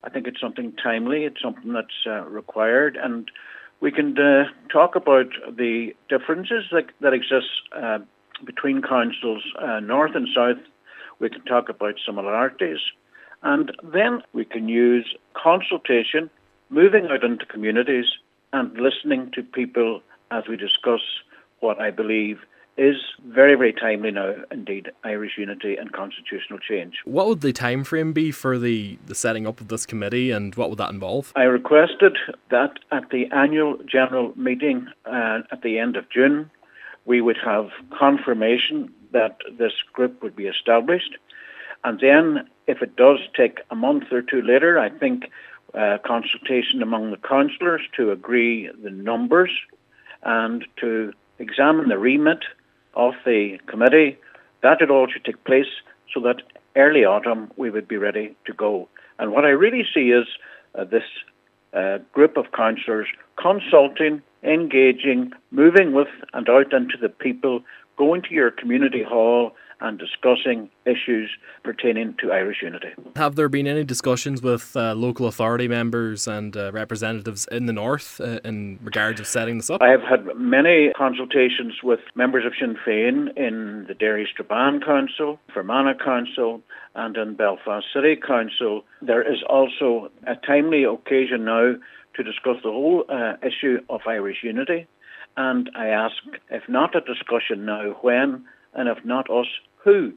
I think it's something timely. It's something that's required, and we can talk about the differences that exist between councils, north and south. We can talk about similarities, and then we can use consultation, moving out into communities and listening to people as we discuss what I believe is very, very timely now, indeed, Irish unity and constitutional change. What would the time frame be for the setting up of this committee, and what would that involve? I requested that at the annual general meeting at the end of June, we would have confirmation that this group would be established. And then, if it does take a month or two later, I think consultation among the councillors to agree the numbers and to examine the remit of the committee, that it all should take place so that early autumn we would be ready to go. And what I really see is this group of councillors consulting, engaging, moving with and out into the people, going to your community hall and discussing issues pertaining to Irish unity. Have there been any discussions with local authority members and representatives in the north in regards of setting this up? I have had many consultations with members of Sinn Féin in the Derry Strabane Council, Fermanagh Council and in Belfast City Council. There is also a timely occasion now to discuss the whole issue of Irish unity, and I ask, if not a discussion now, when, and if not us, who?